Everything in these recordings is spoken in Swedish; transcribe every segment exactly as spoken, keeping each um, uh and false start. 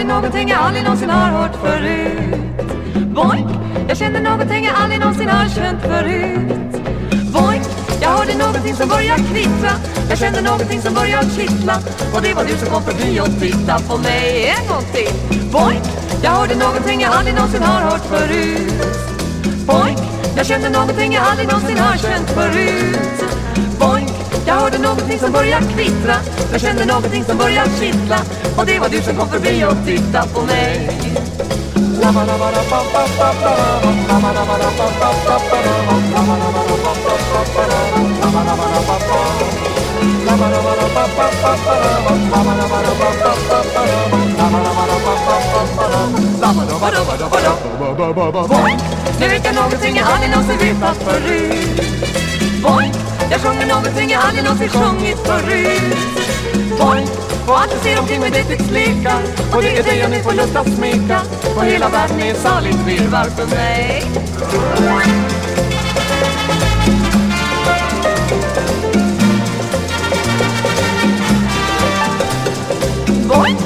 någonting jag aldrig någonsin har hört förut. Boink, jag kände någonting jag aldrig någonsin har känt förut. Boink, jag hörde någonting som började kvittra. Jag kände någonting som började kittla. Och det var du som kom förbi och tittade på mig en gång till. Boink, jag hörde någonting jag aldrig någonsin har hört förut. Boink, jag kände någonting jag aldrig någonsin har känt förut. Boink, jag hörde någonting som började kvittra. Jag kände någonting som började kittla. Och det var du som kom förbi och tittade på mig. Boink, nu vet jag någonting jag aldrig någonsin vetat förut. Boink, jag sjunger någonting jag aldrig någonsin sjungit förut. Boink, och allt jag ser omkring mig det tycks leka. Och det är det jag nu får lust att smeka. Och hela världen är saligt virvar för mig. Boink,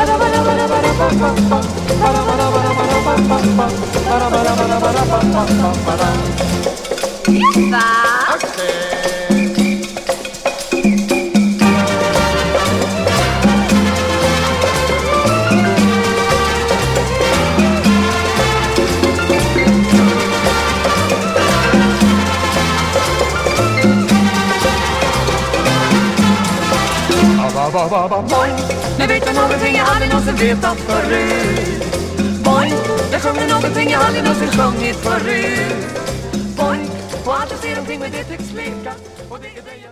va? Boink, nu vet jag någonting jag aldrig någonsin vetat förut. Boink, jag sjunger någonting jag aldrig någonsin sjungit förut. Boink, och allt jag ser omkring mig det tycks leka. Och det är det jag